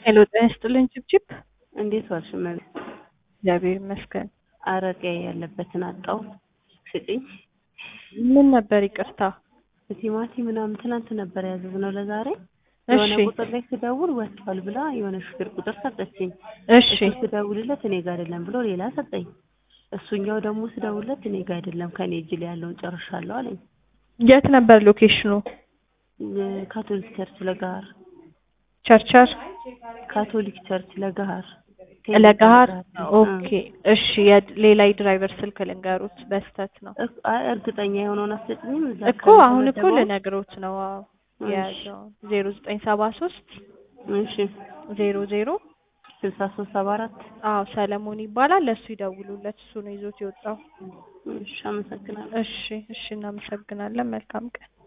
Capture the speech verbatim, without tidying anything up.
ሄሎ ጤና ይስጥልኝ ጭብጭብ እንዴት ዋልሽ? ማለት እግዚአብሔር ይመስገን። አረቄ ያለበትን አጣው ስጪኝ። ምን ነበር ይቅርታ? ቲማቲም ምናምን ትናንት ነበር ያዘዝነው ለዛሬ። የሆነ እሺ ቁጥር ላይ ስደውል ወጥቷል ብላ የሆነ ሹፌር ቁጥር ሰጠችኝ። እሺ እሱ ስደውልለት እኔ ጋር አይደለም ብሎ ሌላ ሰጠኝ። እሱኛው ደግሞ ስደውልለት እኔ ጋር አይደለም ከኔ እጅ ላይ ያለውን ጨርሻለሁ አለኝ። የት ነበር ሎኬሽኑ? ካቶሊክ ቸርች ለጋር ቸርቸር ካቶሊክ ቸርች ለጋር ለጋር ኦኬ እሺ ሌላ ድራይቨር ስልክ ልንገሩት በስተት ነው አይ እርግጠኛ የሆነውን አስጠኝም እኮ አሁን እኮ ልነግሮት ነው ያለው ዜሮ ዘጠኝ ሰባ ሶስት እሺ ዜሮ ዜሮ ስልሳ ሶስት ሰባ አራት አዎ ሰለሞን ይባላል ለሱ ይደውሉለት እሱ ነው ይዞት የወጣው እሺ አመሰግናለሁ እሺ እሺ እናመሰግናለን መልካም ቀን